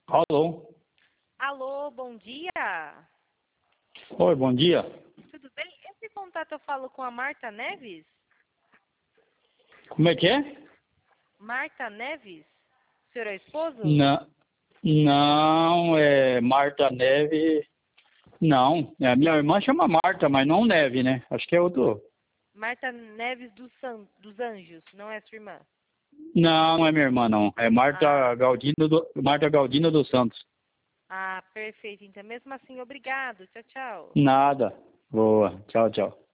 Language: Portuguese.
Alô? Alô, bom dia. Oi, bom dia. Tudo bem? Esse contato eu falo com a Marta Neves? Como é que é? Marta Neves? O senhor é esposo? Não, é Marta Neve. Não, a minha irmã chama Marta, mas não Neve, né? Acho que é outro. Marta Neves dos Anjos, não é sua irmã? Não é minha irmã, não. É Ah, Marta Galdino dos Santos. perfeito. Então, mesmo assim, obrigado. Tchau, tchau. Nada. Boa. Tchau, tchau.